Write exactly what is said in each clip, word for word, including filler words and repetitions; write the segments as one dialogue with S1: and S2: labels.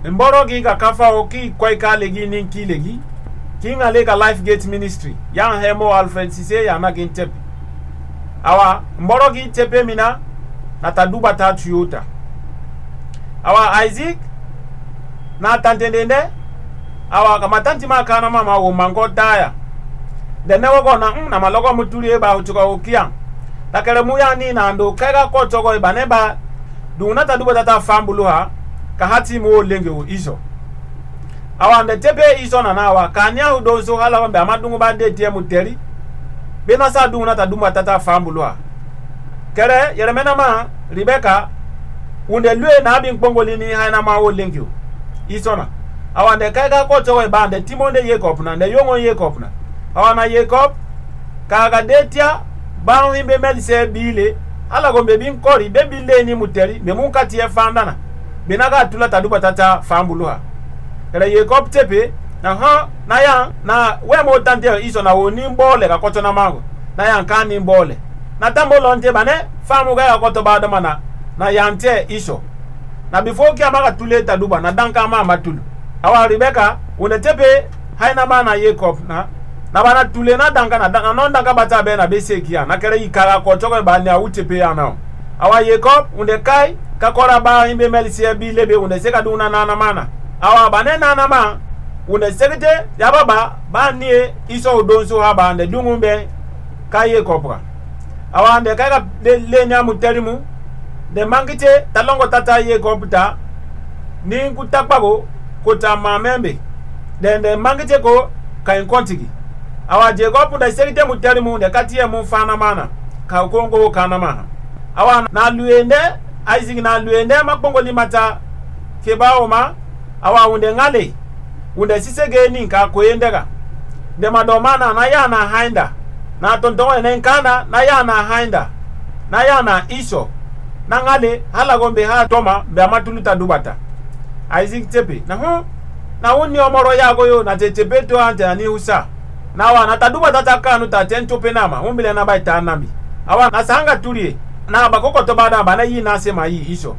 S1: mboro gi ka kafa o ki kwai ka legi nin ki legi ki ngale ka Life Gate Ministry yan hemo Alfred Sise ya na gin tepe awa mboro gi tepe mina na taduba ta Toyota awa Isaac na tantendende awa kama tanti ma kana mama wo mango daya de ne wogo na na malogo muturi e ba uchuka okian takere muya ni na ndo kaga ko togo e baneba duna taduba tata fambulu ha ka hati mo lenge wo iso awa nde tepe iso na nawa kanya udo so hala wambe amadungu bande tie muteri bena sa duna taduma tata fambulu ha kere yeremena ma Rebecca unde lue na bin kongoli ni haina ma wo lenge wo iso na awa nde kaga ko togo e bande timonde Jacob na nde yongo Jacob na awa na Jacob kaga detia bawo imbe melise bile ala gombe bin kori be bile ni muteri be mun kati e fandana binaga tula taduba tata fambuluha kala Jacob tepe na ha na ya na we mo tante iso na woni mbole ka koto na mango na ya nkani mbole na tambo lonte bane famu ga koto bada mana na yante iso na before ki amaka tule taduba na danka ma matulu awa Rebecca une tepe haina bana Jacob na na bana tule na danka na danka non danka bata be na besekia na kere ikara ko choko ba ni awutepe ya na awa Jacob unde kai kakora ba imbe melisi bi lebe unde seka duna nana mana awa bane nana ma unde sekete ya baba ba ni iso udonso ha ba nde dungumbe kai Jacob awa nde kaka le, le nya muterimu de mangite talongo tata Jacob ta ni kutakpago kota mamembe de de mangite ko kai kontigi awa Jacob da sekete muterimu de katie mu fana mana ka kongo kana mana awa na luende Isaac na luende makpongo limata kebao ma awa unde ngale unde sisege ni ka koyendega de madomana na ya na hainda na tontongo ne nkana na ya na hainda na ya na iso na ngale hala gombe ha toma be amatuluta dubata Isaac tepe na hu na uni omoro ya goyo na tetepe to ante ni usa na wa na taduba tata kanu ta tento penama umbile na baita nami awa na sanga tulie na bakoko to bada bana yi na sema yi iso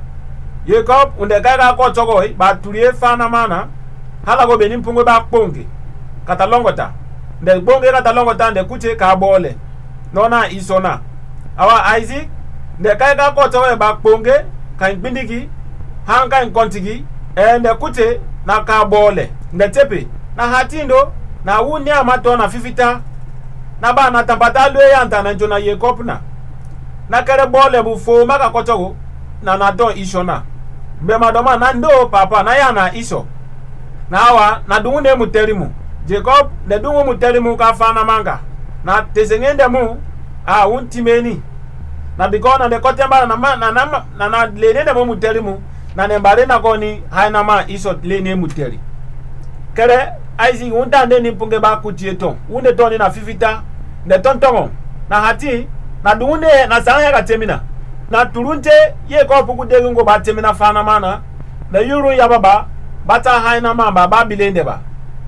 S1: Jacob unde kaga ko togo ba tulie fana mana hala go benim pungo ba kponge katalongota nde bonge katalongota nde kuche ka bole nona iso na awa Isaac nde kaga ko togo ba kponge kan bindigi hanga nkontigi e nde kuche na ka bole nde tepe na hatindo na wuni amato na fifita na ba na tambata lwe yanta na njona Jacob na na kere bole bu fo maka kotogo na na don iso na be madoma na ndo papa na ya na iso na awa na dungu ne muterimu Jacob ne dungu muterimu ka fana manga na tesengende mu a untimeni na bigona de kotemba na na na na, na, na lene de muterimu na ne bare na koni haina ma iso lene muteri kere Isaac undande ni punge ba kutieton unde toni na fifita ne tontongo na hati na dunde na sanya ka temina na turunte ye ko puku degungo ba temina fana mana na yuru ya baba bata haina mamba ba bilende ba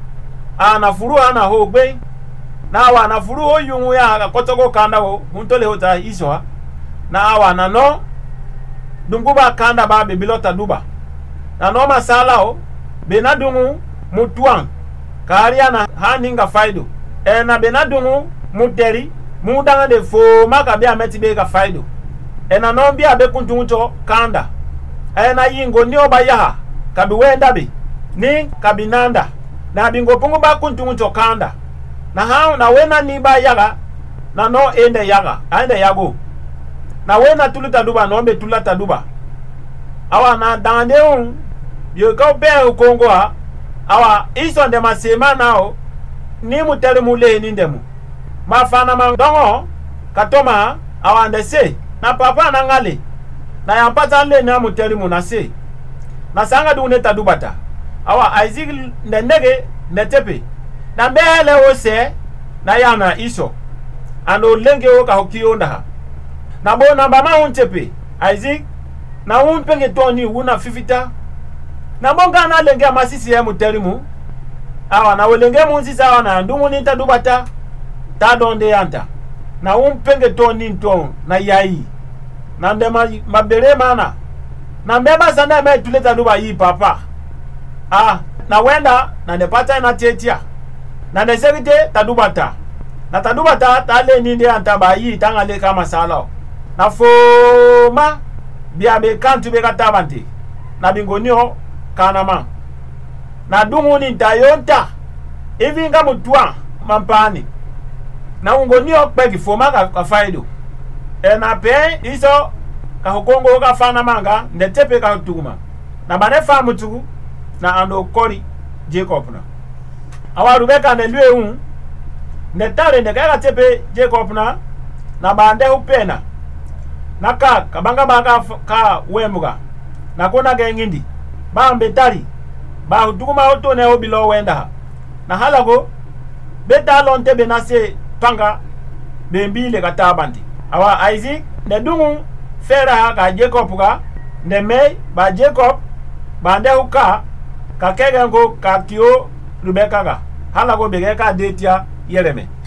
S1: ana furu ana ho gbe na wa na furu ho yungu ya ka kotogo kanda ho muntole hota iso na awa na no dunguba kanda ba be bilota duba na no masala ho be na dungu mutuan karia na haninga faido e na be na dungu muteri mudanga de fo maka bia metibe ka faido ena no bia be kuntunto kanda ena yingo ni oba yaha kabi wenda bi ni kabinanda na bingo pungu ba kuntunto kanda na hao na wena ni ba yaga na no ende yaga ende yago na wena tuluta duba no be tulata duba awa na dande un yo ko be ukongo ha awa iso nde masema nao ni mutele mule ni ndemu mafana mandongo katoma awande se na papa na ngale na yampata le na muteri munase na sanga du neta dubata awa Isaac ndege netepe na mbele ose na yana iso ando lenge oka hokionda ha na bona bama untepe Isaac na unpenge toni una fifita na bonga na lenge amasisi ya muteri mu awa na welenge munzi awa na ndumu nita dubata ta donde yanta na umpenge toni nton na yai na ndema mabere mana na mbeba sana me tuleta duba yi papa ah na wenda na ne pata na tetia na ne segite tadubata na tadubata tale ninde antaba yi tangale kama sala na foma bia be kantu be katabante na bingonio kanama na dungu ni tayonta hivi nga mutwa mampani na ungonio pegi foma ka, ka faido e na pe iso ka hokongo ka fana manga ndetepe ka tuguma na bane fa mutugu na ando kori Jacob na awa rubeka ne lue un ne tare ne ka tepe Jacob na na bande upena na ka kabanga baka ka wemuga na kona ga ngindi ba mbetari ba hutuguma oto ne obilo wenda na halago beta lonte benase panga bembile katabandi awa Isaac ne dungu fera ka Jacob ka ne me ba Jacob bande uka ka kegengo ka kio Rebecca ga halago bege ka detia yereme